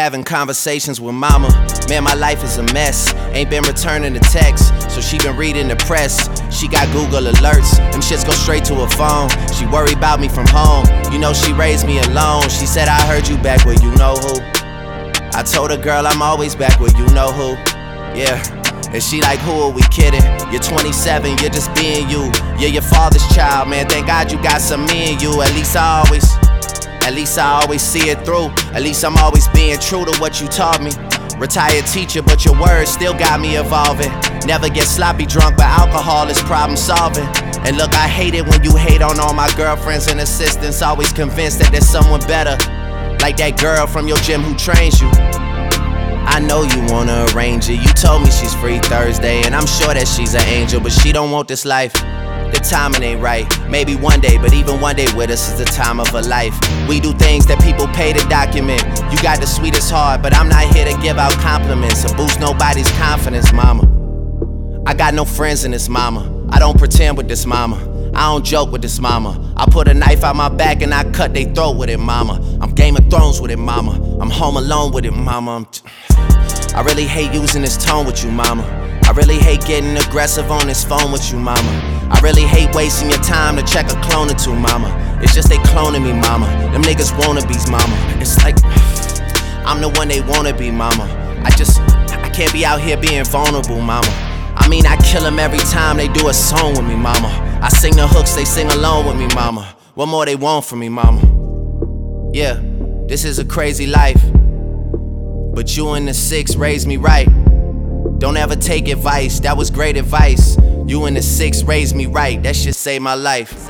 Having conversations with mama. Man, my life is a mess. Ain't been returning the text, so she been reading the press. She got Google alerts, them shits go straight to her phone. She worry about me from home, you know she raised me alone. She said, I heard you back with you know who. I told her, girl, I'm always back with you know who. Yeah. And she like, who are we kidding? You're 27, you're just being you. You're your father's child, man, thank God you got some me in you. At least I always see it through. At least I'm always being true to what you taught me. Retired teacher, but your words still got me evolving. Never get sloppy drunk, but alcohol is problem solving. And look, I hate it when you hate on all my girlfriends and assistants. Always convinced that there's someone better, like that girl from your gym who trains you. I know you wanna arrange it. You told me she's free Thursday, and I'm sure that she's an angel, but she don't want this life. The timing ain't right. Maybe one day, but even one day with us is the time of her life. We do things that people pay to document. You got the sweetest heart, but I'm not here to give out compliments or boost nobody's confidence, mama. I got no friends in this mama. I don't pretend with this mama. I don't joke with this mama. I put a knife out my back and I cut they throat with it, mama. I'm Game of Thrones with it, mama. I'm Home Alone with it, mama. I really hate using this tone with you, mama. I really hate getting aggressive on this phone with you, mama. I really hate wasting your time to check a clone or two, mama. It's just they cloning me, mama. Them niggas wannabes, mama. It's like, I'm the one they wanna be, mama. I can't be out here being vulnerable, mama. I mean, I kill them every time they do a song with me, mama. I sing the hooks, they sing along with me, mama. What more they want from me, mama? Yeah, this is a crazy life, but you and the 6 raised me right. Don't ever take advice, that was great advice. You and the 6 raised me right, that shit saved my life.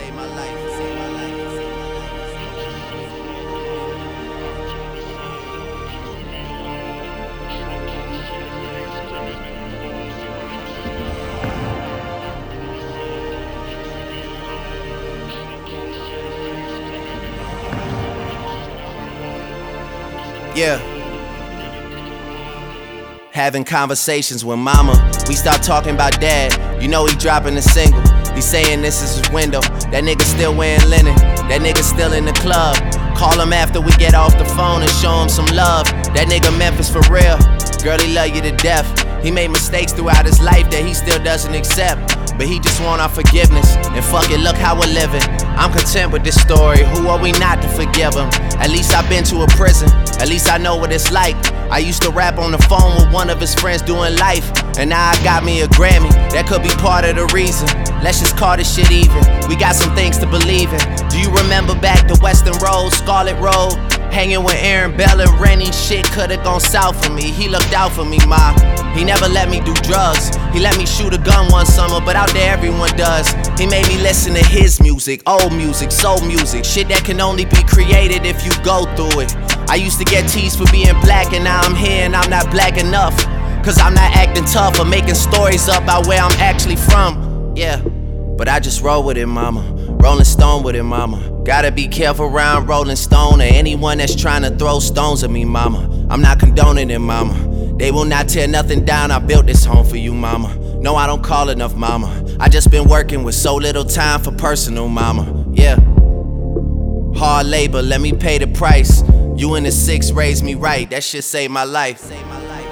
Yeah. Having conversations with mama. We start talking about dad. You know he dropping a single. He saying this is his window. That nigga still wearing linen. That nigga still in the club. Call him after we get off the phone and show him some love. That nigga Memphis for real. Girl, he love you to death. He made mistakes throughout his life that he still doesn't accept, but he just want our forgiveness. And fuck it, look how we're living. I'm content with this story. Who are we not to forgive him? At least I've been to a prison. At least I know what it's like. I used to rap on the phone with one of his friends doing life, and now I got me a Grammy. That could be part of the reason. Let's just call this shit even. We got some things to believe in. Do you remember back to Western Road, Scarlet Road? Hanging with Aaron Bell and Rennie, shit could've gone south for me. He looked out for me, ma. He never let me do drugs. He let me shoot a gun one summer, but out there everyone does. He made me listen to his music, old music, soul music. Shit that can only be created if you go through it. I used to get teased for being black, and now I'm here and I'm not black enough. Cause I'm not acting tough or making stories up about where I'm actually from. Yeah, but I just roll with it, mama. Rolling Stone with it, mama. Gotta be careful around Rolling Stone or anyone that's trying to throw stones at me, mama. I'm not condoning it, mama. They will not tear nothing down. I built this home for you, mama. No, I don't call enough, mama. I just been working with so little time for personal, mama. Yeah. Hard labor, let me pay the price. You and the 6 raised me right. That shit saved my life.